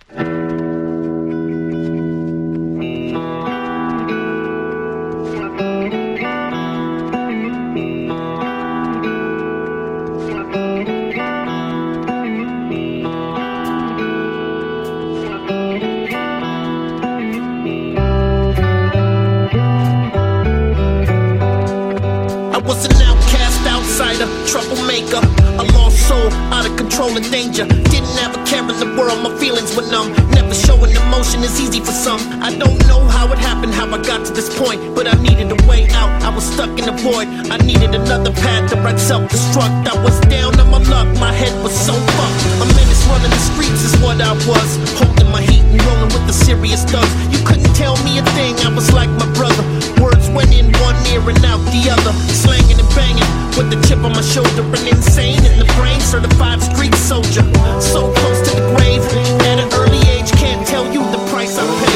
Was an outcast, outsider, troublemaker, a lost soul, out of control and danger. Didn't have a care in the world, my feelings were numb. Never showing emotion is easy for some. I don't know how it happened, how I got to this point, but I needed a way out. I was stuck in a void, I needed another path to write self-destruct. I was down on my luck, my head was so fucked. A menace running the streets is what I was, holding my heat and rolling with the serious thugs. You couldn't tell me a thing, I was like my brother. Words went in one ear and out the other, slanging and banging with the chip on my shoulder. An insane in the brain, certified street soldier. So close to the grave, at an early age, can't tell you the price I paid.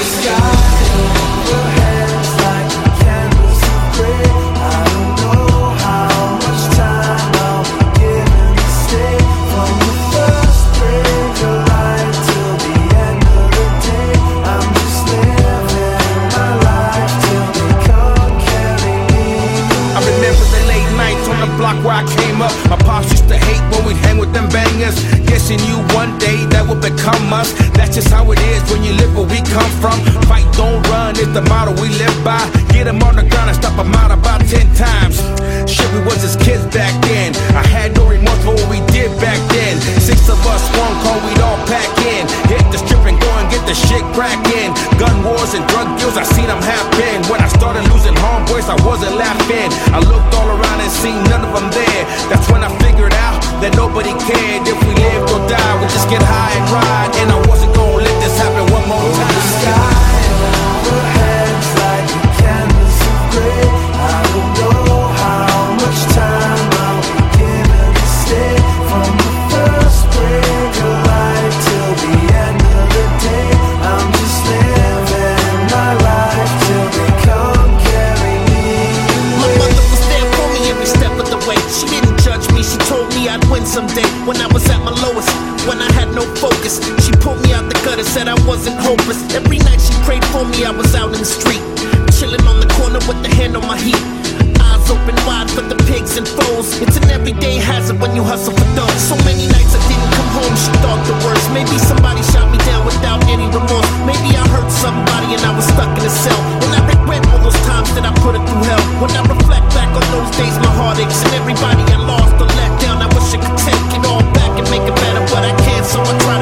Where I came up, my pops used to hate when we'd hang with them bangers. Guessing you one day that would become us. That's just how it is when you live where we come from. Fight, don't run is the motto we live by. Get them on the ground and stop them out about 10 times. Shit, we was as kids back then. I had no remorse for what we did back then. 6 of us, one call, we'd all pack in. Hit the strip and go and get the shit cracking. Gun wars and drug deals, I seen them happen. When I started losing homeboys, I wasn't laughing. I looked all around and seen none of them there. That's when I figured out that nobody cared if we lived or died. We just get high and ride, and I wasn't gonna let this happen one more time. The sky overhead's like a canvas of gray. I don't know how much time I'll be given to stay. From the first break of light till the end of the day, I'm just living my life till they come carry me. My mother was there for me every step of the way. She didn't judge me, she told me I'd win someday. When I was at my lowest, when I had no focus, she pulled me out the gutter, said I wasn't hopeless. Every night she prayed for me, I was out in the street, chilling on the corner with the hand on my heat. Eyes open wide for the pigs and foes. It's an everyday hazard when you hustle for dough. So many nights I didn't come home, she thought the worst. Maybe somebody shot me down without any remorse. Maybe I hurt somebody and I was stuck in a cell. And I regret all those times that I put her through hell. When I reflect back on those days, my heart aches. And everybody I lost or let down, I wish I could take it all back and make it better, but I can't, so I try.